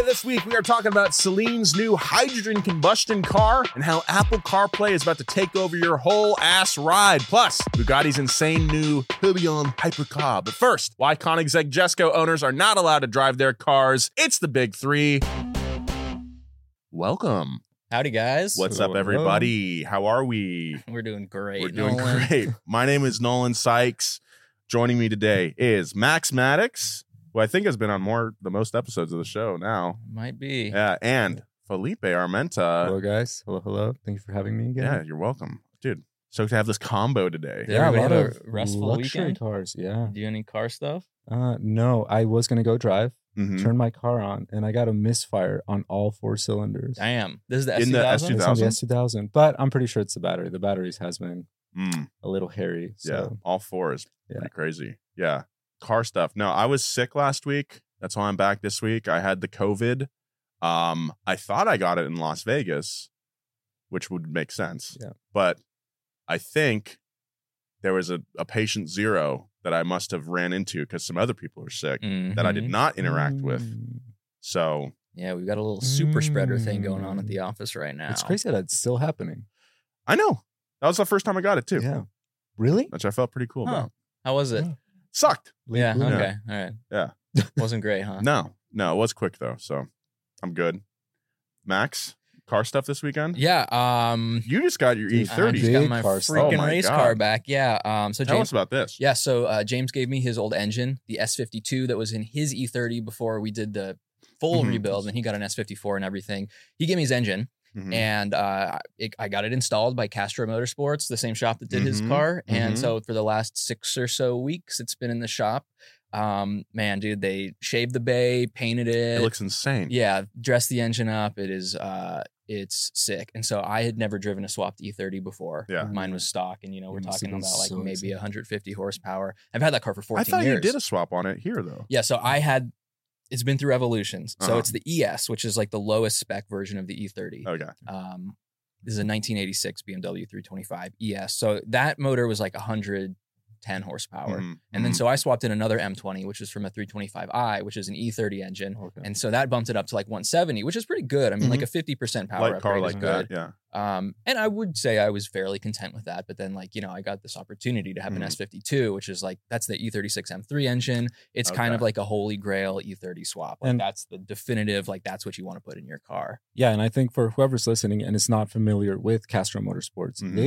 This week we are talking about Celine's new hydrogen combustion car and how Apple CarPlay is about to take over your whole ass ride. Plus, Bugatti's insane new Tourbillon hypercar. But first, why Koenigsegg Jesko owners are not allowed to drive their cars. It's the big three. Welcome. Howdy, guys. What's up, everybody? How are we? We're doing great. We're doing great. My name is Nolan Sykes. Joining me today is Max Maddox, who I think has been on the most episodes of the show now. Might be. Yeah, and Felipe Armenta. Hello, guys. Hello. Thank you for having me again. Yeah, you're welcome. Dude, so to have this combo today. Yeah, a lot have of a restful luxury weekend. cars. Yeah. Do you any car stuff? No, I was going to go drive, Mhm. turn my car on, and I got a misfire on all 4 cylinders. Damn. This is the In the S2000? S2000? It's on the S2000, but I'm pretty sure it's the battery. The batteries has been Mm, a little hairy. yeah, So. all four is Yeah. pretty crazy. Yeah, car stuff. No, I was sick last week. That's why I'm back this week. I had the COVID. I thought I got it in Las Vegas, which would make sense. Yeah. But I think there was a patient zero that I must have ran into because some other people were sick that I did Mhm. not interact with. Mm. So Yeah, we've got a little super spreader thing going on at the office right now. It's crazy that it's still happening. I know that was the first time I got it too, Yeah. Really? which I felt pretty cool Huh. about. How was it? Yeah. Sucked. Yeah, Late bloomer. okay. All right. Yeah. Wasn't great, huh? No, it was quick though, so I'm good. Max, car stuff this weekend? Yeah. You just got your Dude, I E30. just got Big my car stuff. freaking Oh my race God. car back. Yeah. So Tell James. us about this. Yeah, so James gave me his old engine, the S52 that was in his E30 before we did the full Mhm. rebuild, and he got an S54 and everything. He gave me his engine, Mhm. and I got it installed by Castro Motorsports, the same shop that did his Mhm, car. And mhm. so for the last 6 or so weeks, it's been in the shop. Man, dude, they shaved the bay, painted it. It looks insane. Yeah, dressed the engine up. It is it's sick. And so I had never driven a swapped E30 before. Yeah. Mine was stock, and we're You must talking have about been like so maybe excited. 150 horsepower. I've had that car for 14 I thought years. you did a swap on it here though. Yeah, so it's been through evolutions. So Uh-huh. it's the ES, which is like the lowest spec version of the E30. Okay. This is a 1986 BMW 325 ES. So that motor was like 110 horsepower. Mhm, And then mhm. so I swapped in another M20, which is from a 325i, which is an E30 engine. Okay. And so that bumped it up to like 170, which is pretty good. I mean, like a 50% power light car upgrade like is that. good. Yeah. And I would say I was fairly content with that. But then I got this opportunity to have an Mhm. S52, which is like, that's the E36 M3 engine. It's kind of Okay. like a holy grail E30 swap. Like And- that's the definitive, like that's what you want to put in your car. Yeah, and I think for whoever's listening and is not familiar with Castro Motorsports, Mhm.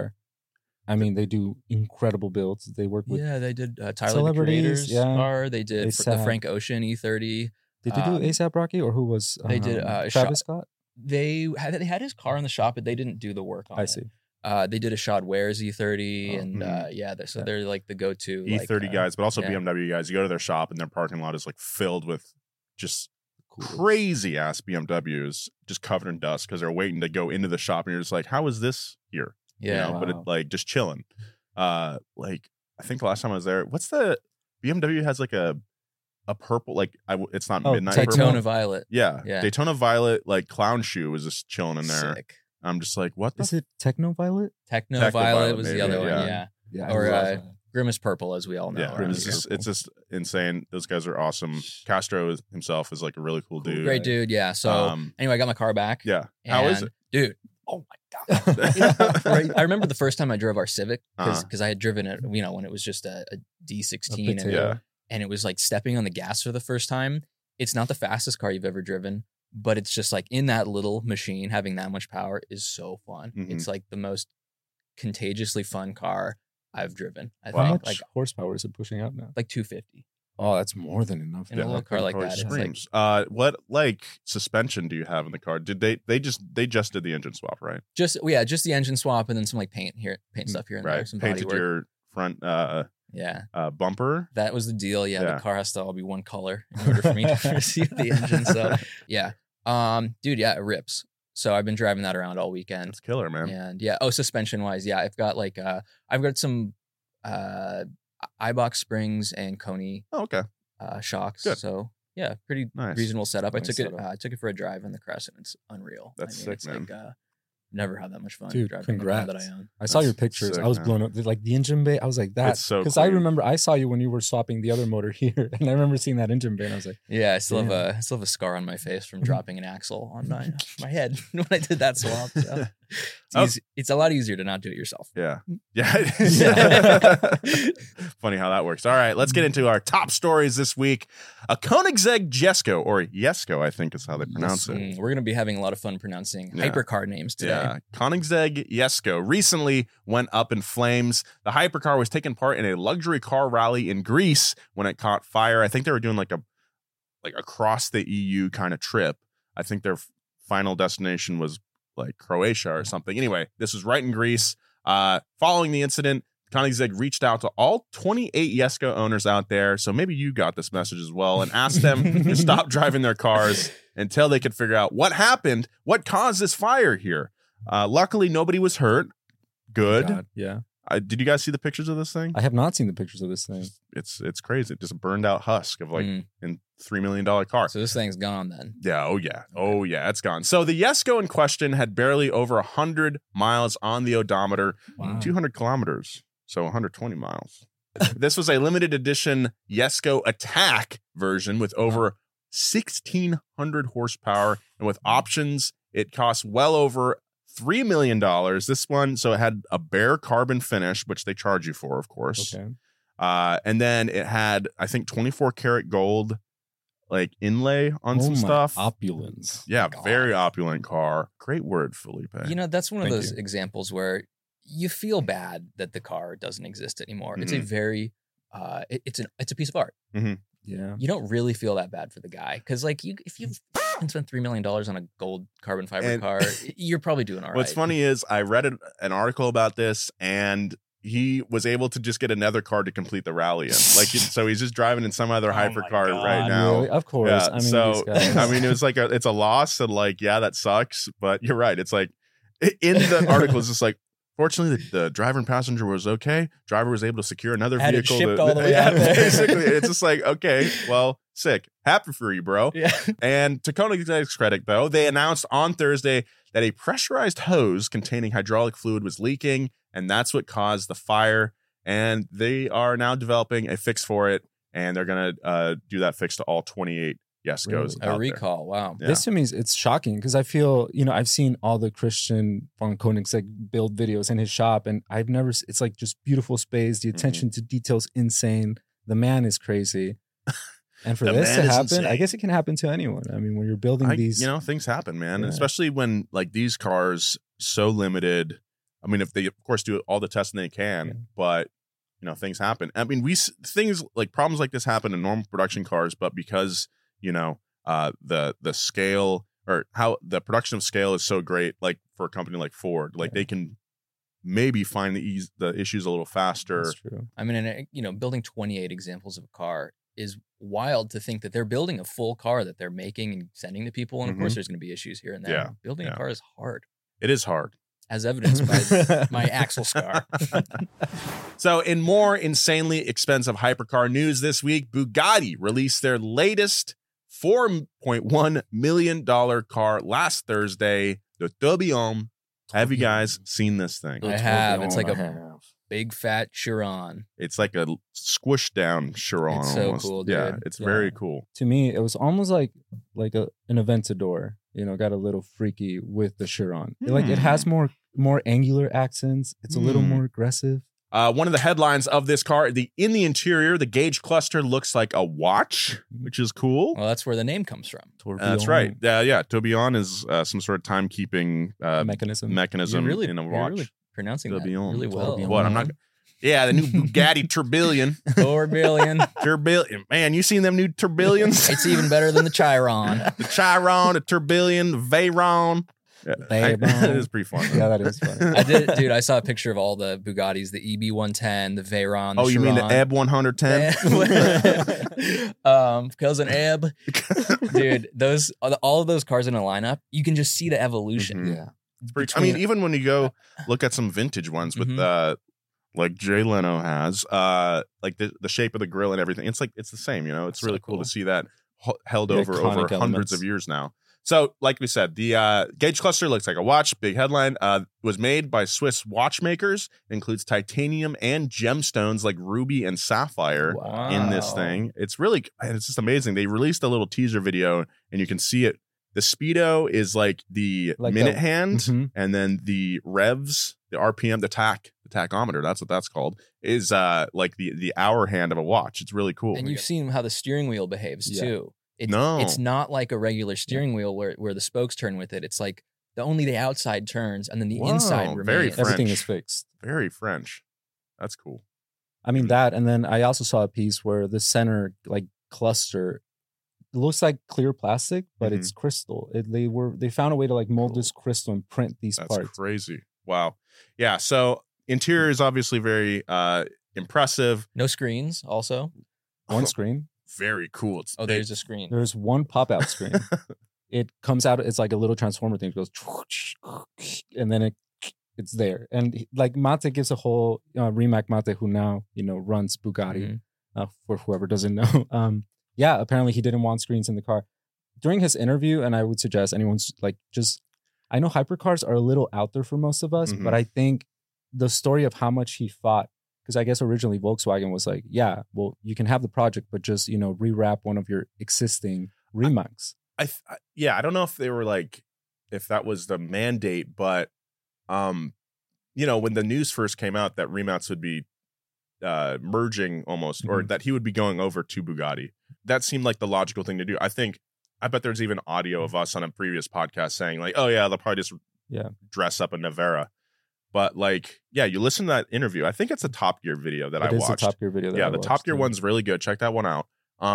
they do incredible builds. They work with. Yeah, they did Tyler the celebrities, Creator's yeah. car. They did the ASAP. Frank Ocean E30. Did you do Um, ASAP Rocky or who was? they did, Travis Scott. They had his car in the shop, but they didn't do the work on I it. see. They did a Shad Wares E30, Oh, and mhm. they're like the go-to E30 guys, but also yeah. BMW guys. You go to their shop and their parking lot is like filled with just Cool. crazy ass BMWs, just covered in dust because they're waiting to go into the shop, and you're just like, how is this here? Yeah, You know, but it Wow. like just chilling. Like I think the last time I was there, what's the BMW has like a purple, like it's not Oh, midnight Daytona purple. Daytona Violet. Yeah. Yeah. Daytona Violet like clown shoe was just chilling in there. Sick. I'm just like, what the Is it Techno Violet? Techno Techno Violet Violet, was maybe, the other one. yeah. Yeah. Yeah. Or, love uh, that. Grimace Purple, as we all know. yeah, around it's here. just insane. Those guys are awesome. Castro himself is like a really cool dude. Great dude. Yeah. So anyway, I got my car back. Yeah. How is and, it? dude? Oh my god. Right. I remember the first time I drove our Civic because Uh-huh. I had driven it, when it was just a D16, and, Yeah. and it was like stepping on the gas for the first time. It's not the fastest car you've ever driven, but it's just like in that little machine, having that much power is so fun. Mhm. It's like the most contagiously fun car I've driven. I How think much horsepower is it pushing out now? like 250. Oh, that's more than enough. In a little car like Probably that, it's like- screams. What like suspension do you have in the car? Did they just did the engine swap, right? Just the engine swap and then some like paint stuff here and there, Right. some body Painted work. your front Yeah. bumper. That was the deal. Yeah, Yeah. the car has to all be one color in order for me to receive the engine. So yeah. Dude, yeah, it rips. So I've been driving that around all weekend. That's killer, man. And yeah, suspension wise, yeah, I've got like I've got some iBox springs and Coney Oh, okay. shocks. Good. So yeah, pretty Nice. reasonable setup. Nice I setup. took it for a drive in the Crescent. It's unreal. That's I mean, sick, it's man. like Never had that much fun Dude, driving a car that I congrats. own. I saw your That's pictures. sick, I was man. blown up. Like the engine bay, I was like, that. It's so Because I clean. remember I saw you when you were swapping the other motor here. And I remember seeing that engine bay and I was like, Yeah, I still have Damn. a scar on my face from dropping an axle on my head when I did that swap. So. It's a lot easier to not do it yourself. Yeah. Yeah. it is. Funny how that works. All right, let's get into our top stories this week. A Koenigsegg Jesko, or Jesko, I think is how they pronounce it. We're going to be having a lot of fun pronouncing Yeah. hypercar names today. Yeah. Koenigsegg Jesko recently went up in flames. The hypercar was taking part in a luxury car rally in Greece when it caught fire. I think they were doing like across the EU kind of trip. I think their final destination was like Croatia or something. Anyway, this was right in Greece. Following the incident, Koenigsegg reached out to all 28 Jesko owners out there, so maybe you got this message as well, and asked them to stop driving their cars until they could figure out what happened, what caused this fire here. Luckily, nobody was hurt. Good. God, yeah. Did you guys see the pictures of this thing? I have not seen the pictures of this thing. It's crazy. Just a burned out husk of like in $3 million car. So this thing's gone then. Yeah. Oh yeah. It's gone. So the Jesko in question had barely over 100 miles on the odometer, Wow. 200 kilometers. So 120 miles. This was a limited edition Jesko Attack version with over 1,600 horsepower, and with options, it cost well over $3 million. This one, so it had a bare carbon finish, which they charge you for, of course. Okay. And then it had, I think, 24 karat gold like inlay on some my stuff. Opulence. Yeah, God. very opulent car. Great word, Felipe. You know, that's one of Thank those you. examples where you feel bad that the car doesn't exist anymore. It's a very it's a piece of art. Yeah. You don't really feel that bad for the guy because, like, if you spent $3 million on a gold carbon fiber And- car, you're probably doing all right. What's funny is I read an article about this, and he was able to just get another car to complete the rally in. Like, so he's just driving in some other Oh my hypercar God, right now. really? Of course. Yeah, I mean, so these guys. I mean, it was like it's a loss, and like, yeah, that sucks. But you're right. It's like in the article, it's just like, fortunately, the driver and passenger was okay. Driver was able to secure another Had it vehicle. shipped all the way yeah, out there. basically, it's just like, okay, well, sick, happy for you, bro. Yeah. And to Koenigsegg's credit, though, they announced on Thursday that a pressurized hose containing hydraulic fluid was leaking, and that's what caused the fire. And they are now developing a fix for it, and they're going to do that fix to all 28 Jeskos Really? out A there. recall. Wow. Yeah. This to me it's shocking because I feel, I've seen all the Christian von Koenigsegg build videos in his shop, and I've never, it's like just beautiful space. The attention to detail's insane. The man is crazy. And for The this to man is happen, insane. I guess it can happen to anyone. I mean, when you're building these, Things happen, man. Yeah. Especially when like these cars so limited. I mean, if they of course do all the testing they can, Yeah. but things happen. I mean, things like problems like this happen in normal production cars, but because the scale or how the production of scale is so great, like for a company like Ford, like they can maybe find the issues a little faster. that's true. I mean, and, building 28 examples of a car is wild to think that they're building a full car that they're making and sending to people. And of course, there's going to be issues here and there. Yeah. Building Yeah. a car is hard, It is hard. as evidenced by my axle scar. So, in more insanely expensive hypercar news this week, Bugatti released their latest $4.1 million car last Thursday, the Tourbillon. Have you guys seen this thing? I have. It's like a big fat Chiron. It's like a squished down Chiron. It's so almost. cool, Yeah, dude. it's Yeah. very cool. To me, it was almost like an Aventador. Got a little freaky with the Chiron. Like it has more angular accents. It's a little more aggressive. One of the headlines of this car, in the interior, the gauge cluster looks like a watch, which is cool. Well, that's where the name comes from. That's right. Yeah. Tourbillon is some sort of timekeeping Mechanism. mechanism You're in a You're watch. really pronouncing that Tourbillon. really well. Tourbillon. What? I'm not. Yeah, the new Bugatti Tourbillon. 4 billion. Tourbillon. Man, you seen them new Tourbillons? It's even better than the Chiron. The Chiron, the Tourbillon, Veyron. Veyron. It is pretty fun. Yeah, that is funny. I did, dude. I saw a picture of all the Bugattis: the EB110, the Veyron. The Oh, you mean the Chiron. Eb 110? Cousin Eb, dude. All of those cars in a lineup, you can just see the evolution. Mhm. Yeah. I mean, even when you go look at some vintage ones with like Jay Leno has, like the shape of the grill and everything, it's the same. It's So really cool cool. to see that held Very over iconic hundreds elements. of years now. So, like we said, the Gauge Cluster looks like a watch. Big headline. Was made by Swiss watchmakers. Includes titanium and gemstones like ruby and sapphire in this thing. It's just amazing. They released a little teaser video, and you can see it. The speedo is like the minute hand, and then the revs, the RPM, the tachometer, that's what that's called, is like the hour hand of a watch. It's really cool. And you've seen how the steering wheel behaves too. It's not like a regular steering wheel where the spokes turn with it. It's like only the outside turns and then the inside remains. Very French. Everything is fixed. Very French. That's cool. I mean that, and then I also saw a piece where the center like cluster, it looks like clear plastic, but it's crystal. They found a way to like mold this crystal and print these parts. That's crazy. Wow. Yeah. So interior is obviously very impressive. No screens. Also, one screen. Very cool. There's a screen. There's one pop-out screen. It comes out. It's like a little transformer thing. It goes, and then it's there. And like Mate gives a whole Rimac Mate, who now runs Bugatti. For whoever doesn't know. Yeah, apparently he didn't want screens in the car. During his interview, and I would suggest anyone's like I know hypercars are a little out there for most of us, but I think the story of how much he fought, because I guess originally Volkswagen was like, yeah, well, you can have the project, but just, rewrap one of your existing Rimacs. I don't know if they were like, if that was the mandate, but, when the news first came out that Rimacs would be merging almost, or that he would be going over to Bugatti, that seemed like the logical thing to do. I bet there's even audio of us on a previous podcast saying like, oh yeah, they'll probably just dress up a Navara. But like, yeah, you listen to that interview. I think it's a Top Gear video that I watched. It is a Top Gear video that I watched. The Top Gear one's really good. Check that one out.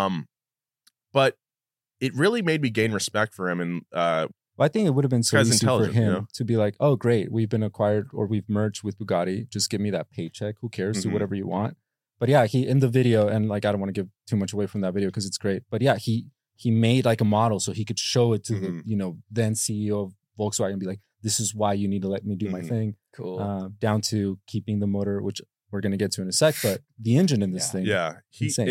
But it really made me gain respect for him. And I think it would have been so easy for him to be like, oh, great, we've been acquired or we've merged with Bugatti. Just give me that paycheck. Who cares? Do whatever you want. But yeah, he in the video, and like I don't want to give too much away from that video because it's great. But yeah, he made like a model so he could show it to the then CEO of Volkswagen and be like, this is why you need to let me do my thing. Cool. Down to keeping the motor, which we're going to get to in a sec, but the engine in this thing. Yeah. Insane.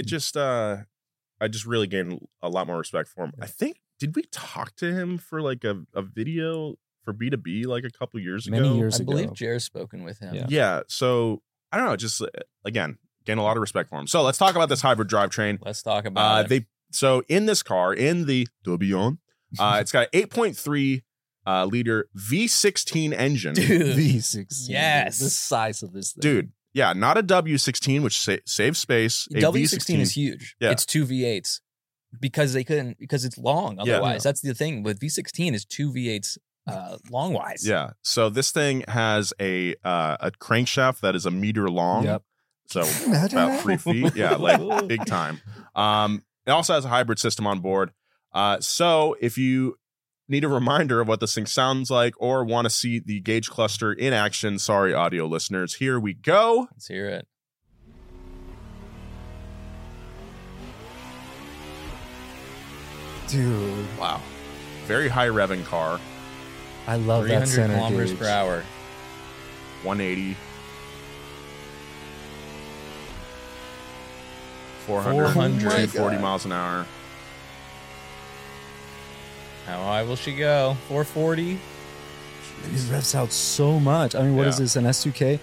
I just really gained a lot more respect for him. Yeah. I think, did we talk to him for like a video for B2B like a couple years ago? Many years ago. I believe Jared's spoken with him. Yeah. So I don't know, just again, gain a lot of respect for him. So let's talk about this hybrid drivetrain. Let's talk about it. So in this car, in the Tourbillon, it's got an 8.3 liter V16 engine. Dude, V16. Yes. The size of this thing. Dude, yeah, not a W16, which saves space. W16 is huge. Yeah. It's two V8s because it's long otherwise. That's the thing. With V16 is two V8s long-wise. Yeah. So this thing has a crankshaft that is a meter long. Yep. So about 3 feet. Yeah, like big time. It also has a hybrid system on board. So if you need a reminder of what this thing sounds like or want to see the Gauge Cluster in action, sorry, audio listeners, here we go. Let's hear it. Dude. Wow. Very high revving car. I love that center 300 kilometers gauge. per hour. 180. 440 miles an hour. How high will she go? 440? It revs out so much. I mean, what is this, an S2K?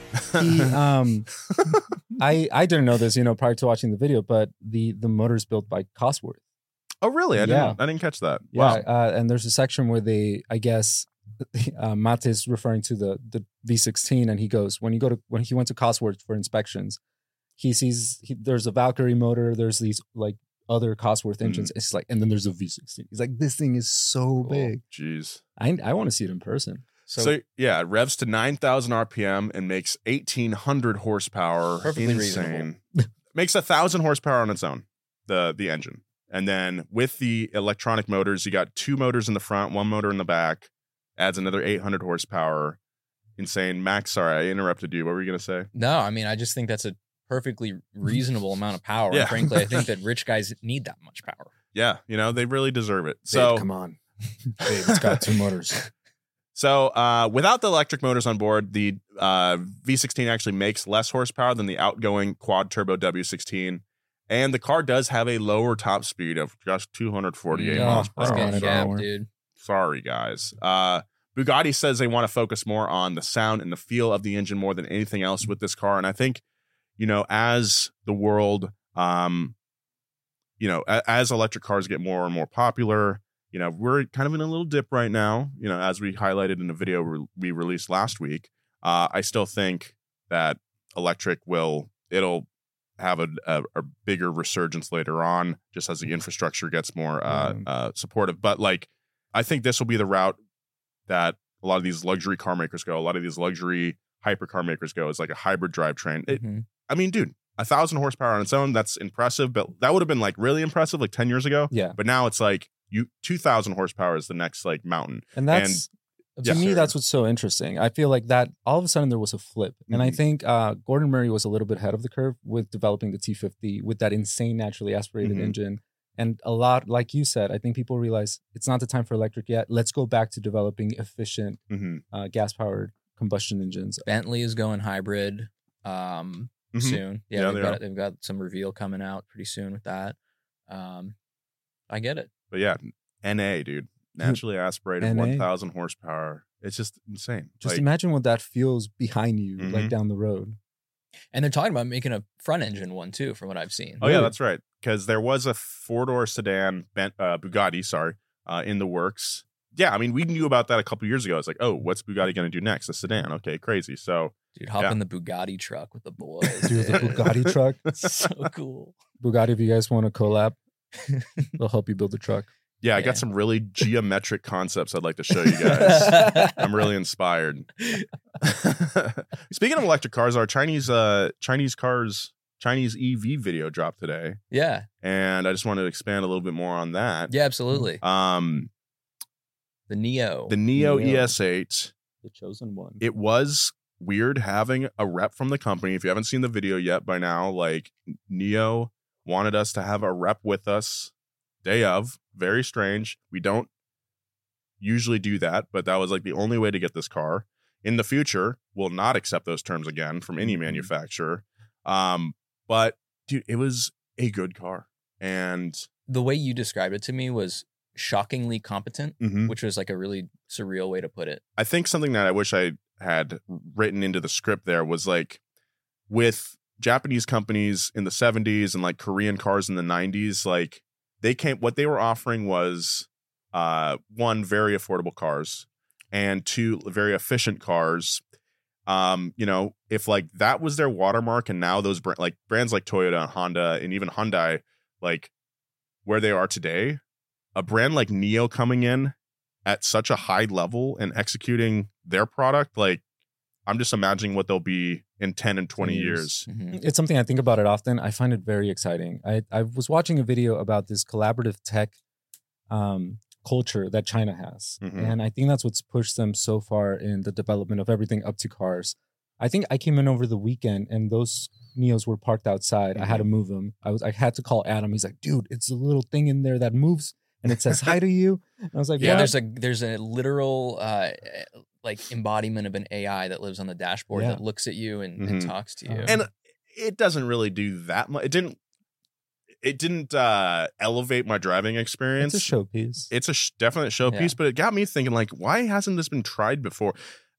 I didn't know this, prior to watching the video, but the motor's built by Cosworth. Oh, really? I didn't catch that. Yeah, Wow. And there's a section where I guess, Mate is referring to the V16, and he goes, when he went to Cosworth for inspections, he sees there's a Valkyrie motor, there's these like other Cosworth engines. It's like, and then there's a V16. He's like, this thing is so big. Jeez. I want to see it in person. So yeah, it revs to 9,000 RPM and makes 1,800 horsepower. Perfectly Insane. Makes 1,000 horsepower on its own, the engine. And then with the electronic motors, you got 2 motors in the front, 1 motor in the back, adds another 800 horsepower. Insane. Max, sorry, I interrupted you. What were you going to say? No, I mean, I just think that's a perfectly reasonable amount of power. Yeah. And frankly, I think that rich guys need that much power. Yeah, they really deserve it. So Babe, come on. Babe, it's got 2 motors. So without the electric motors on board, the V16 actually makes less horsepower than the outgoing quad turbo W16. And the car does have a lower top speed of just 248 miles per That's hour. getting gapped, dude. Sorry, guys. Bugatti says they want to focus more on the sound and the feel of the engine more than anything else with this car. And I think, as the world, as electric cars get more and more popular, we're kind of in a little dip right now, as we highlighted in a video we released last week. I still think that electric it'll have a bigger resurgence later on, just as the infrastructure gets more supportive. But I think this will be the route that a lot of these luxury car makers go. A lot of these luxury hypercar makers go. It's like a hybrid drivetrain. I mean, dude, 1,000 horsepower on its own, that's impressive. But that would have been really impressive 10 years ago. Yeah. But now it's 2,000 horsepower is the next mauten. And that's to me, that's what's so interesting. I feel like that all of a sudden there was a flip. And I think Gordon Murray was a little bit ahead of the curve with developing the T50 with that insane naturally aspirated engine. And a lot, like you said, I think people realize it's not the time for electric yet. Let's go back to developing efficient gas-powered combustion engines. Bentley is going hybrid soon. Yeah, they've got some reveal coming out pretty soon with that. I get it. But yeah, NA, dude. Naturally aspirated, NA. 1,000 horsepower. It's just insane. Just imagine what that feels behind you, down the road. And they're talking about making a front engine one too, from what I've seen. Oh yeah, that's right. Because there was a 4-door sedan, Bugatti, in the works. Yeah, I mean, we knew about that a couple years ago. It's like, oh, what's Bugatti going to do next? A sedan. Okay, crazy. So, dude, hop in the Bugatti truck with the boys. Dude, the Bugatti truck. So cool. Bugatti, if you guys want to collab, they'll help you build the truck. Yeah, I got some really geometric concepts I'd like to show you guys. I'm really inspired. Speaking of electric cars, our Chinese EV video dropped today. Yeah. And I just wanted to expand a little bit more on that. Yeah, absolutely. The Neo ES8. The chosen one. It was weird having a rep from the company. If you haven't seen the video yet by now, Neo wanted us to have a rep with us day of. Very strange. We don't usually do that, but that was the only way to get this car. In the future, we'll not accept those terms again from any manufacturer. But dude, it was a good car. And the way you described it to me was shockingly competent, which was a really surreal way to put it. I think something that I wish I had written into the script there was with Japanese companies in the 70s and Korean cars in the 90s, what they were offering was one, very affordable cars, and two, very efficient cars. If that was their watermark, and now those brands like Toyota and Honda and even Hyundai, where they are today, a brand like Neo coming in at such a high level and executing their product, I'm just imagining what they'll be in 10 and 20 years. It's something I think about it often. I find it very exciting. I was watching a video about this collaborative tech culture that China has. And I think that's what's pushed them so far in the development of everything up to cars. I think I came in over the weekend and those Neos were parked outside. I had to move them. I had to call Adam. He's like, dude, it's a little thing in there that moves and it says hi to you. And I was like, yeah, what? there's a literal embodiment of an AI that lives on the dashboard that looks at you and talks to you. And it doesn't really do that much. It didn't elevate my driving experience. It's a showpiece. It's a definite showpiece, but it got me thinking, why hasn't this been tried before?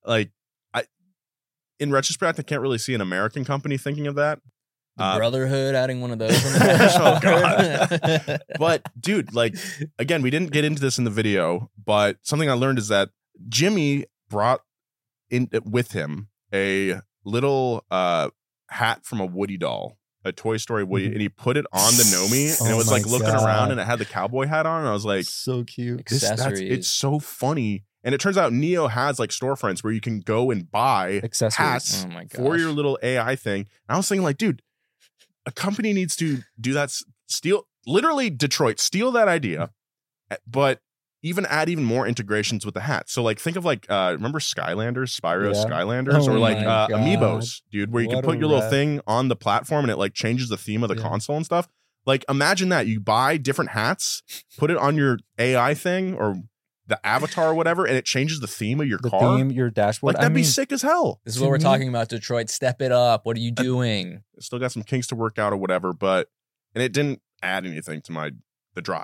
In retrospect, I can't really see an American company thinking of that. The Brotherhood adding one of those on the oh god. But dude, again, we didn't get into this in the video, but something I learned is that Jimmy brought in with him a little hat from a Woody doll, a Toy Story Woody, and he put it on the Nomi, and it was looking around, and it had the cowboy hat on, and I was like, so cute. Accessories. It's so funny. And it turns out Neo has storefronts where you can go and buy hats for your little AI thing. And I was thinking, dude, a company needs to do that. Literally Detroit, steal that idea, but add even more integrations with the hat. So think of remember Skylanders, Spyro Skylanders, or Amiibos, dude, where you can put your little thing on the platform and it changes the theme of the console and stuff. Imagine that you buy different hats, put it on your AI thing or the avatar or whatever, and it changes the theme of your car. Theme, your dashboard. That'd be sick as hell. This is what we're talking about, Detroit. Step it up. What are you doing? Still got some kinks to work out or whatever, and it didn't add anything to the drive.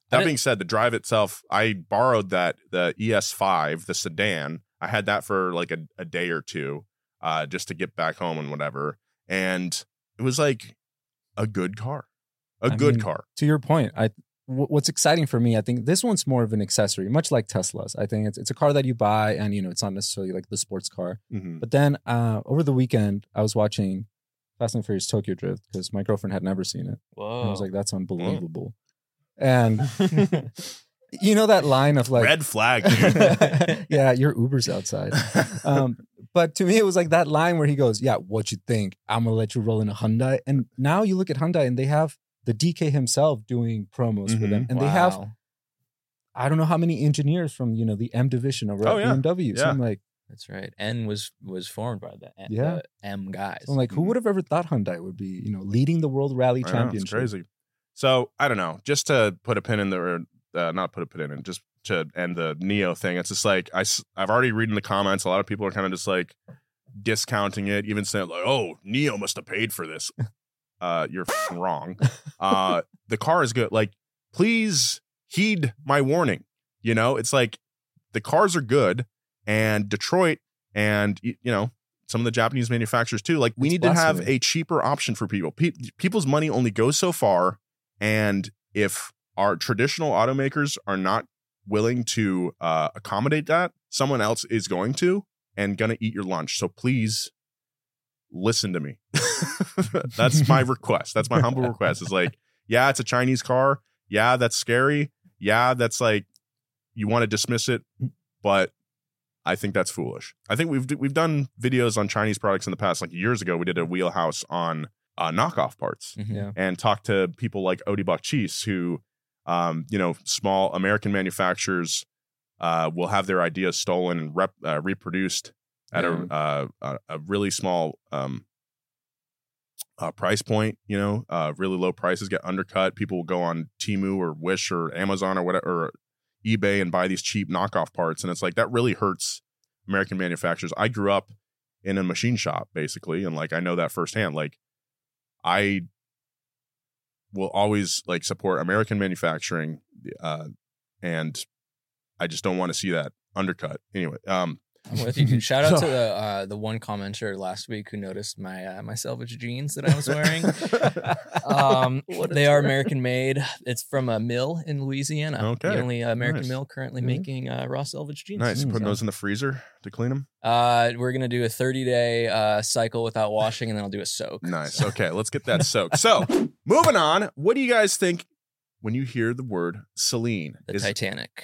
That being said, the drive itself, I borrowed the ES5, the sedan. I had that for like a day or two, just to get back home and whatever. And it was like a good car, good car. To your point, what's exciting for me, I think this one's more of an accessory, much like Tesla's. I think it's a car that you buy, and it's not necessarily like the sports car. Mm-hmm. But then over the weekend, I was watching Fast and Furious Tokyo Drift because my girlfriend had never seen it. Whoa. And I was like, that's unbelievable. And you know that line of like red flag, dude. Yeah, your Uber's outside. But to me, it was like that line where he goes, yeah, what you think? I'm gonna let you roll in a Hyundai. And now you look at Hyundai and they have the DK himself doing promos for them. And they have, I don't know how many engineers from, the M division over at BMW. So I'm like, that's right. N was formed by the M guys. So I'm like, who would have ever thought Hyundai would be, leading the World Rally Championship? It's crazy. So I don't know, just to put a pin in there, not put a pin in, just to end the Neo thing. It's just like, I've already read in the comments, a lot of people are kind of just like discounting it, even saying like, oh, Neo must have paid for this. You're wrong. The car is good. Like, please heed my warning. It's like the cars are good, and Detroit and, some of the Japanese manufacturers too. Like, we need to have a cheaper option for people. People's money only goes so far. And if our traditional automakers are not willing to accommodate that, someone else is going to eat your lunch. So please listen to me. That's my request. That's my humble request. Is like, yeah, it's a Chinese car. Yeah, that's scary. Yeah, that's like, you want to dismiss it, but I think that's foolish. I think we've done videos on Chinese products in the past. Like years ago, we did a wheelhouse on knockoff parts, and talked to people like Odi Bakchis, who, small American manufacturers will have their ideas stolen and reproduced at a really small price point. Really low prices get undercut. People will go on Temu or Wish or Amazon or whatever, or eBay, and buy these cheap knockoff parts, and it's like that really hurts American manufacturers. I grew up in a machine shop basically, and like I know that firsthand. Like, I will always like support American manufacturing, and I just don't want to see that undercut. Anyway, I'm with you, dude. Shout out to the one commenter last week who noticed my selvage jeans that I was wearing. They are American made. It's from a mill in Louisiana. Okay, the only American mill currently making raw selvage jeans. Nice. Putting those in the freezer to clean them. We're gonna do a 30-day cycle without washing, and then I'll do a soak. Nice. Okay, let's get that soak. So moving on. What do you guys think when you hear the word Celine? The Titanic.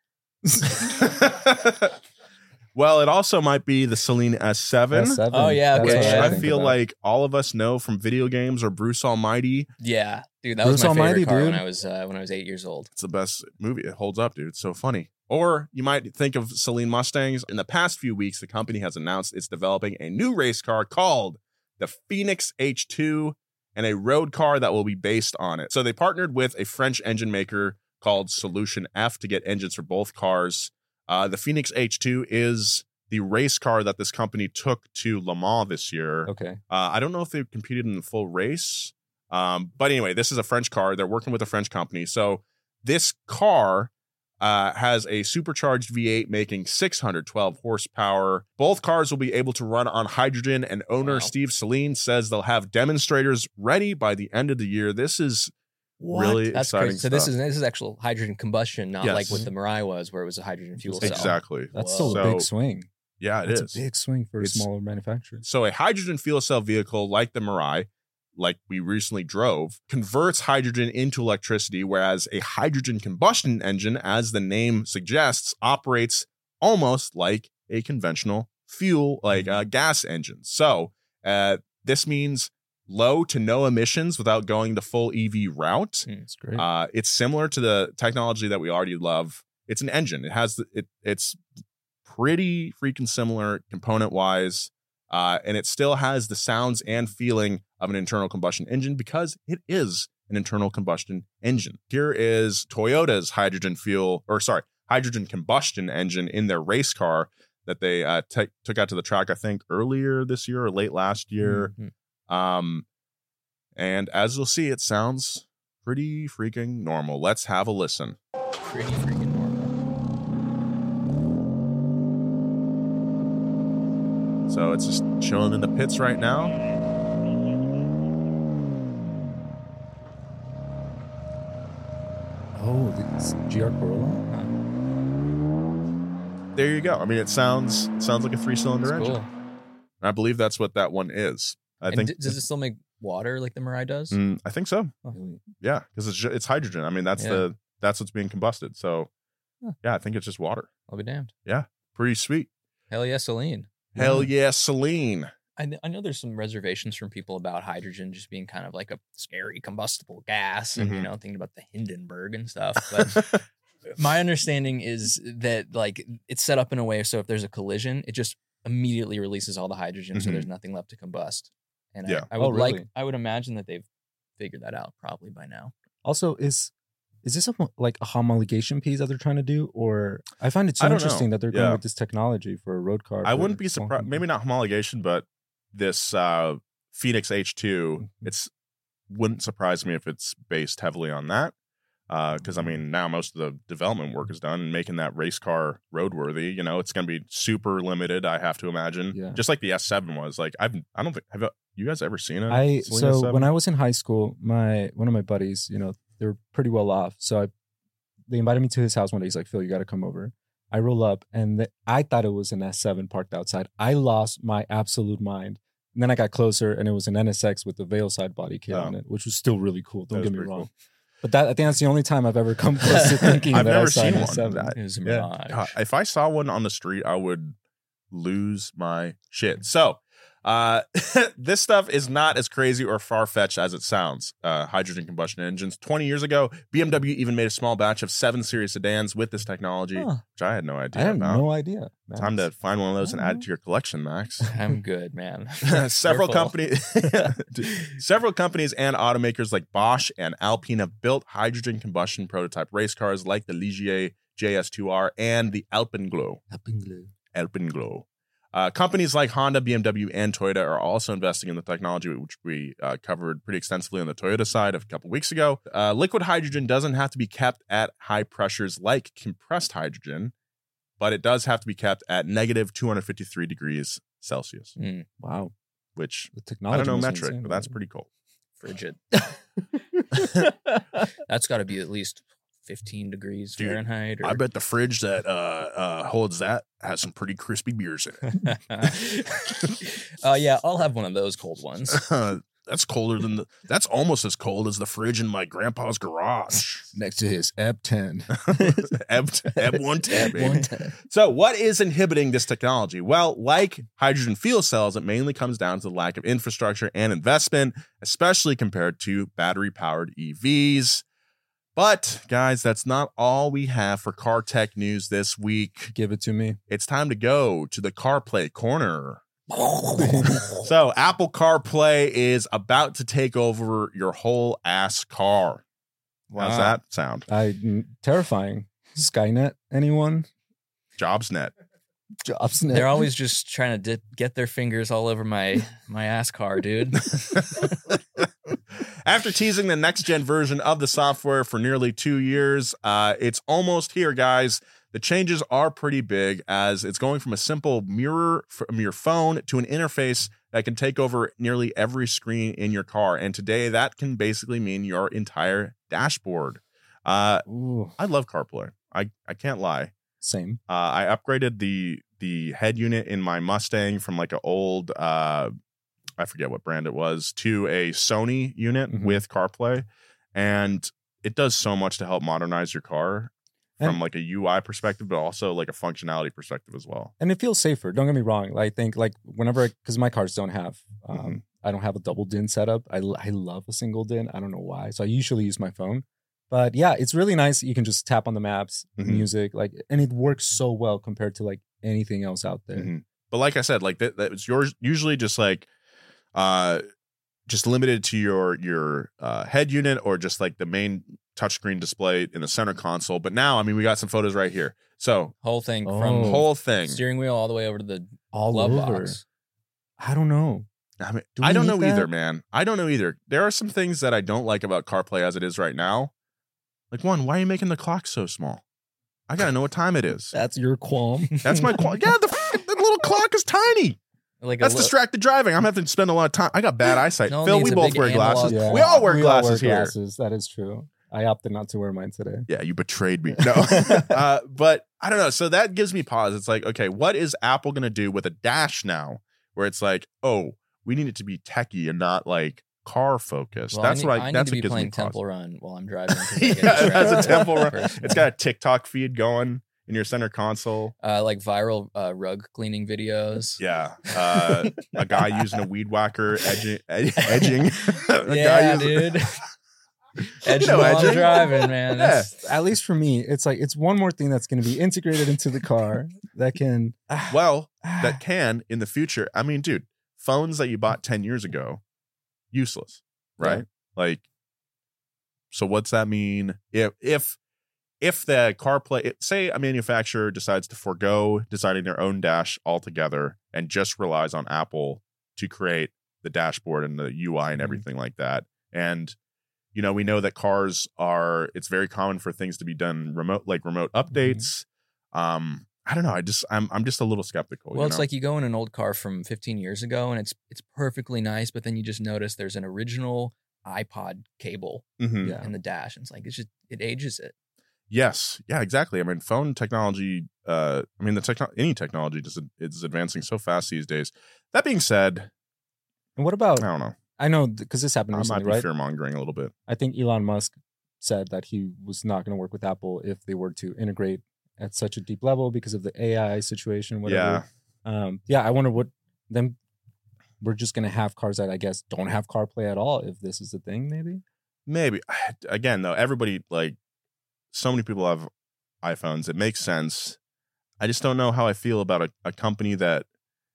Well, it also might be the Celine S7. S7. Oh, yeah. Okay. Which Yeah. I feel like all of us know from video games or Bruce Almighty. Yeah, dude, that Bruce was my favorite Almighty, car dude. when I was 8 years old. It's the best movie. It holds up, dude. It's so funny. Or you might think of Celine Mustangs. In the past few weeks, the company has announced it's developing a new race car called the Phoenix H2 and a road car that will be based on it. So they partnered with a French engine maker called Solution F to get engines for both cars. The Phoenix H2 is the race car that this company took to Le Mans this year. Okay. I don't know if they competed in the full race. But anyway, this is a French car. They're working with a French company. So this car has a supercharged V8 making 612 horsepower. Both cars will be able to run on hydrogen, and owner Steve Celine says they'll have demonstrators ready by the end of the year. This is really That's exciting crazy. So stuff. this is actual hydrogen combustion, not Yes. like what the Mirai was, where it was a hydrogen fuel cell. Exactly. That's Whoa. still a big swing. Yeah, it It's is. a big swing for a It's- smaller manufacturer. So a hydrogen fuel cell vehicle like the Mirai, like we recently drove, converts hydrogen into electricity, whereas a hydrogen combustion engine, as the name suggests, operates almost like a conventional fuel, like a gas engine. So this means low to no emissions without going the full EV route. It's great. It's similar to the technology that we already love. It's an engine. It has it's pretty freaking similar component wise, and it still has the sounds and feeling of an internal combustion engine because it is an internal combustion engine. Here is Toyota's hydrogen combustion engine in their race car that they took out to the track, I think earlier this year or late last year. Mm-hmm. And as you'll see, it sounds pretty freaking normal. Let's have a listen. Pretty freaking normal. So it's just chilling in the pits right now. Oh, the GR Corolla. There you go. I mean, it sounds like a 3-cylinder engine. Cool. I believe that's what that one is. I think. Does it still make water like the Mirai does? I think so. Oh. Yeah, because it's hydrogen. I mean, that's what's being combusted. So, yeah, I think it's just water. I'll be damned. Yeah, pretty sweet. Hell yeah, Celine. Hell yeah, Celine. I know there's some reservations from people about hydrogen just being kind of like a scary combustible gas and, thinking about the Hindenburg and stuff. But my understanding is that like it's set up in a way so if there's a collision, it just immediately releases all the hydrogen so there's nothing left to combust. And I would I would imagine that they've figured that out probably by now. Also, is this a homologation piece that they're trying to do? Or I find it so interesting that they're going with this technology for a road car. I wouldn't be surprised. Maybe not homologation, but this Phoenix H2, wouldn't surprise me if it's based heavily on that. Because I mean, now most of the development work is done and making that race car roadworthy. It's going to be super limited. I have to imagine, just like the S7 was. Like I don't think have you guys ever seen it? So when I was in high school, one of my buddies, they were pretty well off. So they invited me to his house one day. He's like, Phil, you got to come over. I roll up and I thought it was an S7 parked outside. I lost my absolute mind. And then I got closer and it was an NSX with the Veilside body kit on it, which was still really cool. Don't get me wrong. Cool. But I think that's the only time I've ever come close to thinking I've that never I saw seen an one. S7. It was a mirage. God, if I saw one on the street, I would lose my shit. So this stuff is not as crazy or far-fetched as it sounds. Hydrogen combustion engines. 20 years ago, BMW even made a small batch of 7 Series sedans with this technology, which I had no idea I had about. no idea. Time to find one of those and add it to your collection, Max. I'm good, man. Several companies and automakers like Bosch and Alpine have built hydrogen combustion prototype race cars like the Ligier JS2R and the Alpenglow. Alpenglow. Companies like Honda, BMW, and Toyota are also investing in the technology, which we covered pretty extensively on the Toyota side a couple weeks ago. Liquid hydrogen doesn't have to be kept at high pressures like compressed hydrogen, but it does have to be kept at negative 253 degrees Celsius. Wow. Which, the technology I don't know metric, insane, but that's pretty cool. Frigid. That's got to be at least 15 degrees Fahrenheit. I bet the fridge that holds that has some pretty crispy beers in it. Yeah, I'll have one of those cold ones. That's colder than that's almost as cold as the fridge in my grandpa's garage. Next to his EB10. EB110, baby. So what is inhibiting this technology? Well, like hydrogen fuel cells, it mainly comes down to the lack of infrastructure and investment, especially compared to battery-powered EVs. But, guys, that's not all we have for car tech news this week. Give it to me. It's time to go to the CarPlay corner. So, Apple CarPlay is about to take over your whole ass car. Wow. How's that sound? Terrifying. Skynet, anyone? JobsNet. They're always just trying to get their fingers all over my ass car, dude. After teasing the next-gen version of the software for nearly 2 years, it's almost here, guys. The changes are pretty big, as it's going from a simple mirror from your phone to an interface that can take over nearly every screen in your car. And today, that can basically mean your entire dashboard. I love CarPlay. I can't lie. Same. I upgraded the head unit in my Mustang from like an old I forget what brand it was, to a Sony unit with CarPlay. And it does so much to help modernize your car from like a UI perspective, but also like a functionality perspective as well. And it feels safer. Don't get me wrong. I think like whenever, because my cars don't have, I don't have a double DIN setup. I love a single DIN. I don't know why. So I usually use my phone. But yeah, it's really nice. You can just tap on the maps, music, and it works so well compared to like anything else out there. But like I said, like that's yours usually just like, just limited to your head unit or just like the main touchscreen display in the center console. But now, I mean, we got some photos right here. So whole thing from whole thing, steering wheel all the way over to the all glove over. box. I don't know. I mean, Do we I don't need know either, that? man. I don't know either. There are some things that I don't like about CarPlay as it is right now. Like, one, why are you making the clock so small? I gotta know what time it is. That's your qualm. That's my qualm. Yeah, the little clock is tiny. Like That's distracted driving. I'm having to spend a lot of time. I got bad eyesight. No one Phil, needs we a both big wear glasses. analog We all wear glasses here. Glasses. That is true. I opted not to wear mine today. Yeah, you betrayed me. No. But I don't know. So that gives me pause. It's like, okay, what is Apple going to do with a dash now where it's like, oh, we need it to be techie and not like car focused. Well, that's I need that's to what be gives me playing pause. Temple Run while I'm driving. Yeah, it has a Temple Run. Personally. It's got a TikTok feed going in your center console. Like viral rug cleaning videos. Yeah. A guy using a weed whacker edging. Yeah, dude. Edging while I'm driving, man. Yeah. At least for me, it's like it's one more thing that's going to be integrated into the car that can. Well, that can in the future. I mean, dude, phones that you bought 10 years ago, useless, right? Yeah. Like, so what's that mean? If the CarPlay, say a manufacturer decides to forego designing their own dash altogether and just relies on Apple to create the dashboard and the UI and everything like that, and you know, we know that cars it's very common for things to be done remote, like remote updates. I don't know. I'm just a little skeptical. Well, it's like you go in an old car from 15 years ago and it's perfectly nice, but then you just notice there's an original iPod cable Yeah. in the dash. And it's like, it ages it. Yes. Yeah, exactly. I mean, phone technology, any technology is advancing so fast these days. That being said, And what about? I don't know. I know because this happened I recently, might be right? fear mongering a little bit. I think Elon Musk said that he was not going to work with Apple if they were to integrate at such a deep level because of the AI situation. Whatever. I wonder what then. We're just going to have cars that I guess don't have CarPlay at all if this is the thing. Maybe. Again, though, everybody, like, so many people have iPhones. It makes sense. I just don't know how I feel about a company that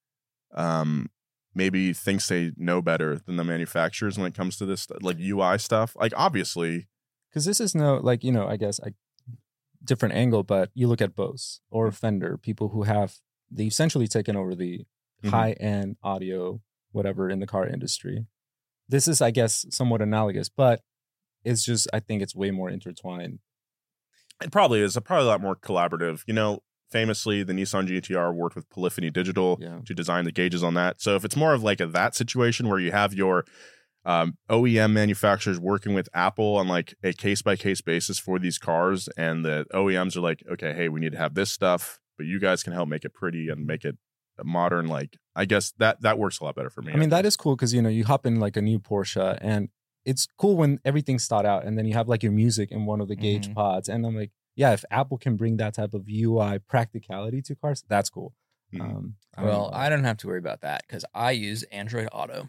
maybe thinks they know better than the manufacturers when it comes to this, like, UI stuff. Like, obviously. Because this is I guess different angle, but you look at Bose or Fender, people who they essentially taken over the high-end audio, whatever, in the car industry. This is, I guess, somewhat analogous, but it's just, I think it's way more intertwined. It probably is. Probably a lot more collaborative. You know, famously, the Nissan GTR worked with Polyphony Digital to design the gauges on that. So if it's more of like that situation where you have your OEM manufacturers working with Apple on like a case-by-case basis for these cars, and the OEMs are like, okay, hey, we need to have this stuff, but you guys can help make it pretty and make it modern. Like, I guess that works a lot better for me. I mean, that is cool because, you hop in like a new Porsche and it's cool when everything's thought out and then you have like your music in one of the gauge pods. And I'm like, yeah, if Apple can bring that type of UI practicality to cars, that's cool. I don't have to worry about that because I use Android Auto.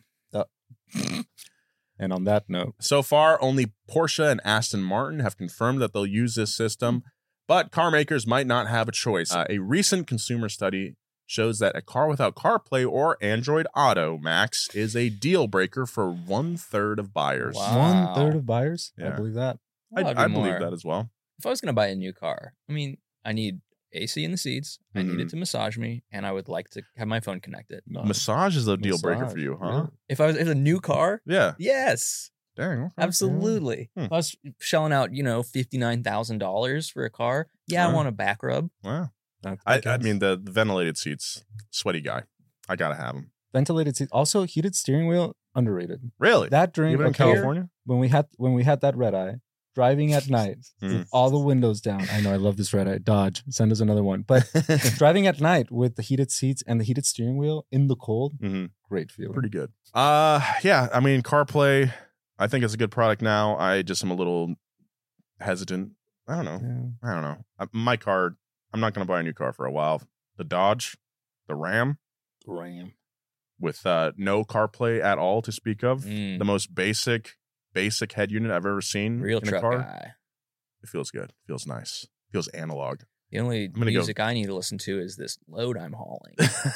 And on that note, so far, only Porsche and Aston Martin have confirmed that they'll use this system, but car makers might not have a choice. A recent consumer study shows that a car without CarPlay or Android Auto, Max, is a deal breaker for 1/3 of buyers. Wow. 1/3 of buyers? Yeah. I believe that. I believe that as well. If I was going to buy a new car, I mean, I need AC in the seats. I need it to massage me, and I would like to have my phone connected. Massage is a deal breaker for you, huh? If it was a new car, Yeah. Yes, Dang. Okay. absolutely. If I was shelling out, $59,000 for a car, I want a back rub. Wow. I mean, the ventilated seats, sweaty guy. I gotta have them. Ventilated seats. Also, heated steering wheel, underrated. Really? That during Even in California? when we had that red eye, driving at night with all the windows down. I know I love this red eye. Dodge, send us another one. But driving at night with the heated seats and the heated steering wheel in the cold, great feeling. Pretty good. Yeah. I mean, CarPlay, I think it's a good product now. I just am a little hesitant. I don't know. Yeah. I don't know. My car, I'm not going to buy a new car for a while. The Dodge, the Ram, with no CarPlay at all to speak of. The most basic head unit I've ever seen. Real in truck a car. guy. It feels good. Feels nice. Feels analog. The only music I need to listen to is this load I'm hauling.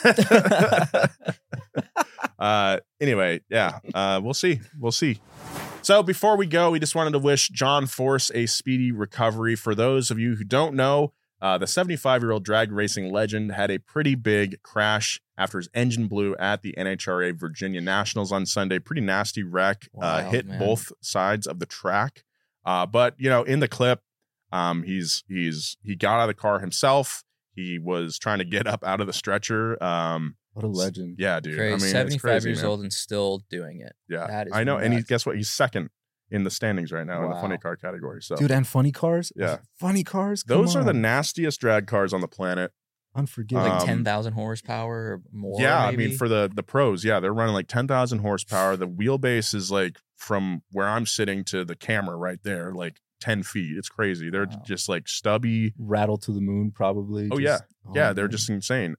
Anyway, yeah. We'll see. So before we go, we just wanted to wish John Force a speedy recovery. For those of you who don't know, The 75-year-old drag racing legend had a pretty big crash after his engine blew at the NHRA Virginia Nationals on Sunday. Pretty nasty wreck. Wow, Hit man. both sides of the track. But in the clip, he got out of the car himself. He was trying to get up out of the stretcher. What a legend. Yeah, dude. Crazy. I mean, 75 it's crazy, years man. old and still doing it. Yeah, That is I know. And nuts. guess what? He's second in the standings right now in the Wow. funny car category. So, Dude, and funny cars? Yeah. Funny cars? Come those are the on. nastiest drag cars on the planet. Unforgivable. Like Um, 10,000 horsepower or more. Yeah, maybe? I mean, for the pros, yeah, they're running like 10,000 horsepower. The wheelbase is like from where I'm sitting to the camera right there, like 10 feet. It's crazy. They're Wow. just like stubby. Rattle to the moon, probably. Oh, Just- yeah, they're man. just insane.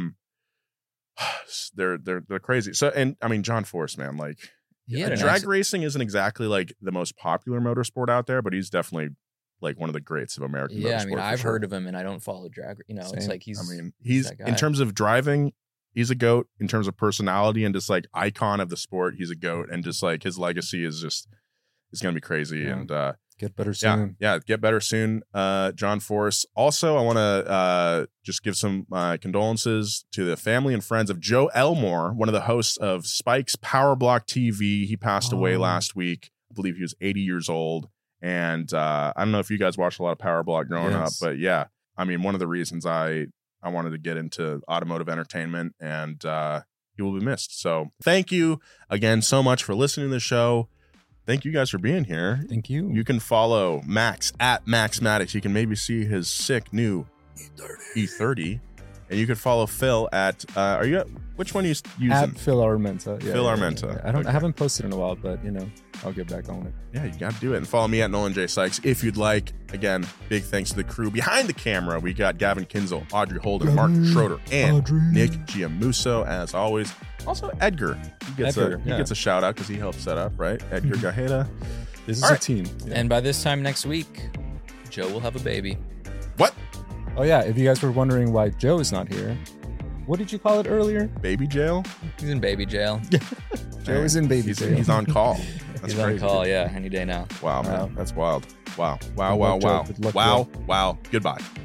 They're crazy. So, and I mean, John Force, man, like He had a drag nice- racing isn't exactly like the most popular motorsport out there, but he's definitely like one of the greats of American motorsport. Yeah, I mean, I've for sure. heard of him and I don't follow drag. It's Same. like he's. I mean, he's that guy. in terms of driving, he's a goat. In terms of personality and just like icon of the sport, he's a goat. And just like his legacy is gonna be crazy. Yeah. And Get better soon. yeah, get better soon, John Force. Also, I want to just give some condolences to the family and friends of Joe Elmore, one of the hosts of Spike's Power Block TV. He passed away Oh. last week. I believe he was 80 years old. And I don't know if you guys watched a lot of Power Block growing up, Yes. but yeah, I mean, one of the reasons I wanted to get into automotive entertainment, and he will be missed. So thank you again so much for listening to the show. Thank you guys for being here. Thank you. You can follow Max at Max Maddox. You can maybe see his sick new E30. And you can follow Phil at which one are you using? At Phil Armenta. Yeah, Phil yeah, Armenta. yeah. I Okay. haven't posted in a while, but I'll get back on it. Yeah, you got to do it. And follow me at Nolan J. Sykes if you'd like. Again, big thanks to the crew behind the camera. We got Gavin Kinzel, Audrey Holden, Mark Schroeder, and Audrey. Nick Giamuso, as always. Also, Edgar. He gets Edgar, a shout out because he helped set up, right? Edgar Gajeda. This is All a right. team. Yeah. And by this time next week, Joe will have a baby. What? Oh, yeah. If you guys were wondering why Joe is not here, what did you call it earlier? Baby jail? He's in baby jail. Joe is in baby jail. He's on call. That's He's on crazy. call, yeah, any day now. Wow, man. Wow. That's wild. Wow. Good luck, Joe. Good luck, Wow. Goodbye.